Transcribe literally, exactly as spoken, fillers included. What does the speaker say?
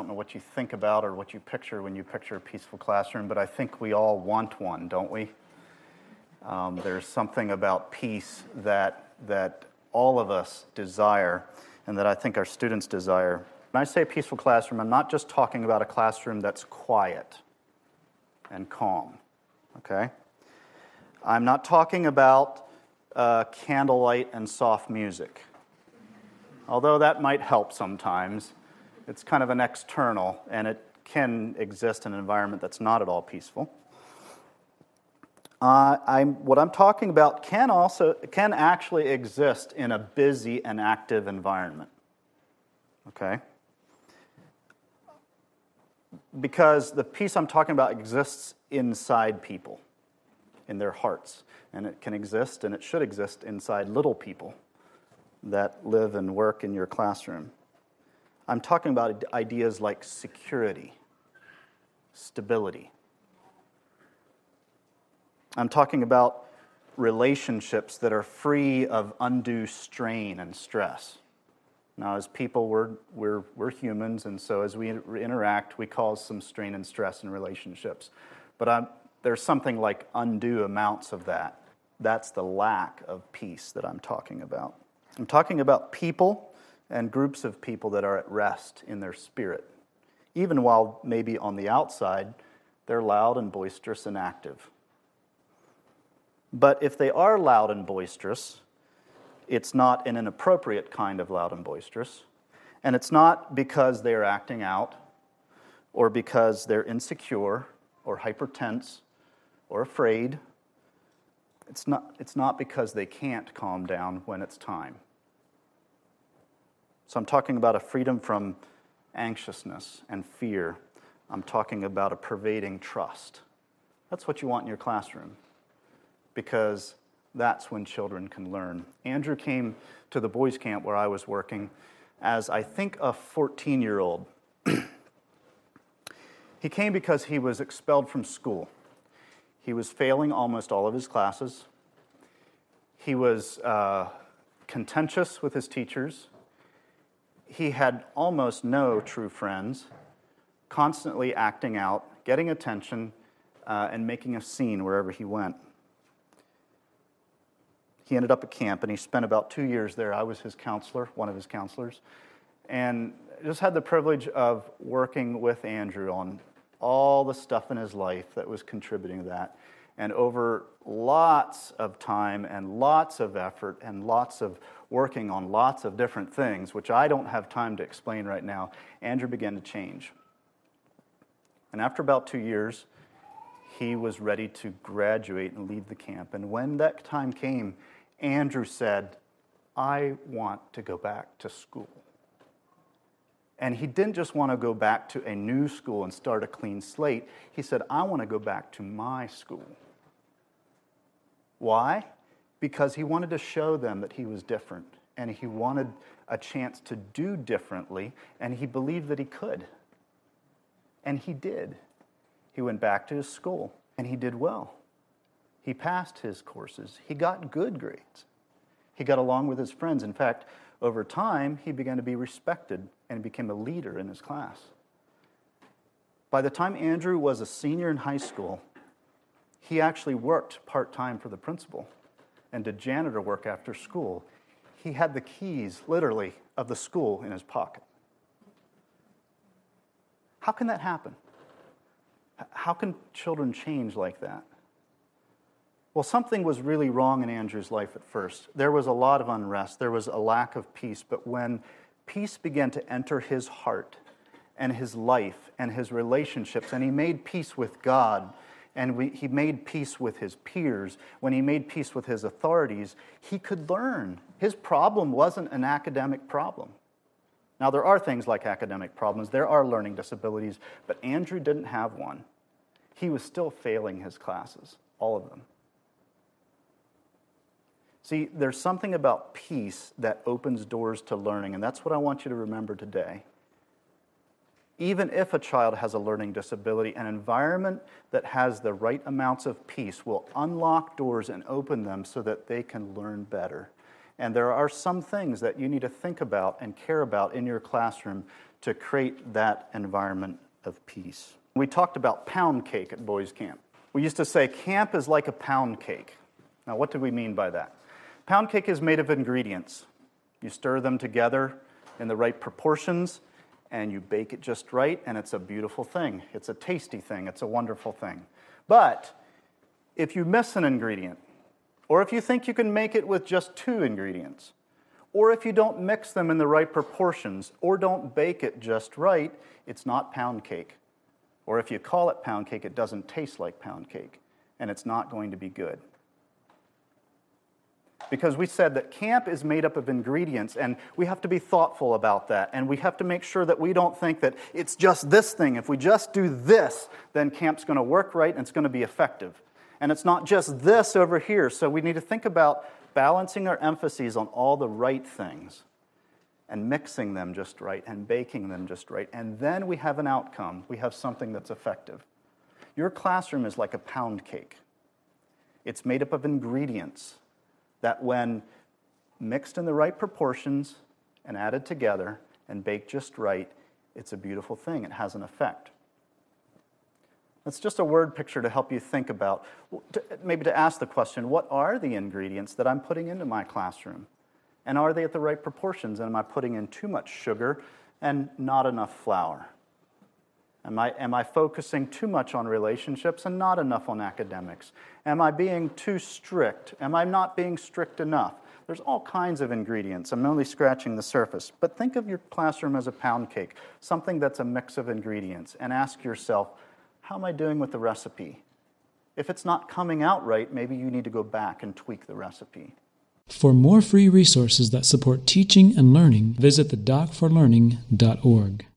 don't know what you think about or what you picture when you picture a peaceful classroom, but I think we all want one, don't we? Um, there's something about peace that that all of us desire and that I think our students desire. When I say peaceful classroom, I'm not just talking about a classroom that's quiet and calm, okay? I'm not talking about uh, candlelight and soft music. Although that might help sometimes, it's kind of an external, and it can exist in an environment that's not at all peaceful. Uh, I'm, what I'm talking about can also can actually exist in a busy and active environment. Okay? Because the peace I'm talking about exists inside people, in their hearts. And it can exist, and it should exist, inside little people that live and work in your classroom. I'm talking about ideas like security, stability. I'm talking about relationships that are free of undue strain and stress. Now, as people, we're, we're, we're humans, and so as we interact, we cause some strain and stress in relationships. But I'm, there's something like undue amounts of that. That's the lack of peace that I'm talking about. I'm talking about people and groups of people that are at rest in their spirit, even while maybe on the outside, they're loud and boisterous and active. But if they are loud and boisterous, it's not an inappropriate kind of loud and boisterous. And it's not because they're acting out or because they're insecure or hypertense or afraid. It's not, it's not because they can't calm down when it's time. So I'm talking about a freedom from anxiousness and fear. I'm talking about a pervading trust. That's what you want in your classroom, because that's when children can learn. Andrew came to the boys' camp where I was working as, I think, a fourteen-year-old. He came because he was expelled from school. He was failing almost all of his classes. He was uh, contentious with his teachers. He had almost no true friends, constantly acting out, getting attention, uh, and making a scene wherever he went. He ended up at camp, and he spent about two years there. I was his counselor, one of his counselors, and just had the privilege of working with Andrew on all the stuff in his life that was contributing to that. And over lots of time and lots of effort and lots of working on lots of different things, which I don't have time to explain right now, Andrew began to change. And after about two years, he was ready to graduate and leave the camp. And when that time came, Andrew said, I want to go back to school. And he didn't just want to go back to a new school and start a clean slate. He said, I want to go back to my school. Why? Because he wanted to show them that he was different, and he wanted a chance to do differently, and he believed that he could. And he did. He went back to his school, and he did well. He passed his courses. He got good grades. He got along with his friends. In fact, over time, he began to be respected and became a leader in his class. By the time Andrew was a senior in high school, he actually worked part-time for the principal and did janitor work after school. He had the keys, literally, of the school in his pocket. How can that happen? How can children change like that? Well, something was really wrong in Andrew's life at first. There was a lot of unrest. There was a lack of peace. But when peace began to enter his heart and his life and his relationships, and he made peace with God, and we, he made peace with his peers, when he made peace with his authorities, he could learn. His problem wasn't an academic problem. Now, there are things like academic problems. There are learning disabilities. But Andrew didn't have one. He was still failing his classes, all of them. See, there's something about peace that opens doors to learning, and that's what I want you to remember today. Even if a child has a learning disability, an environment that has the right amounts of peace will unlock doors and open them so that they can learn better. And there are some things that you need to think about and care about in your classroom to create that environment of peace. We talked about pound cake at boys' camp. We used to say camp is like a pound cake. Now, what do we mean by that? Pound cake is made of ingredients. You stir them together in the right proportions, and you bake it just right, and it's a beautiful thing. It's a tasty thing. It's a wonderful thing. But if you miss an ingredient, or if you think you can make it with just two ingredients, or if you don't mix them in the right proportions, or don't bake it just right, it's not pound cake. Or if you call it pound cake, it doesn't taste like pound cake, and it's not going to be good. Because we said that camp is made up of ingredients, and we have to be thoughtful about that, and we have to make sure that we don't think that it's just this thing. If we just do this, then camp's going to work right and it's going to be effective. And it's not just this over here, so we need to think about balancing our emphases on all the right things and mixing them just right and baking them just right, and then we have an outcome. We have something that's effective. Your classroom is like a pound cake. It's made up of ingredients that when mixed in the right proportions and added together and baked just right, it's a beautiful thing. It has an effect. That's just a word picture to help you think about, maybe to ask the question, what are the ingredients that I'm putting into my classroom? And are they at the right proportions? And am I putting in too much sugar and not enough flour? Am I, am I focusing too much on relationships and not enough on academics? Am I being too strict? Am I not being strict enough? There's all kinds of ingredients. I'm only scratching the surface. But think of your classroom as a pound cake, something that's a mix of ingredients, and ask yourself, how am I doing with the recipe? If it's not coming out right, maybe you need to go back and tweak the recipe. For more free resources that support teaching and learning, visit the doc for learning dot org.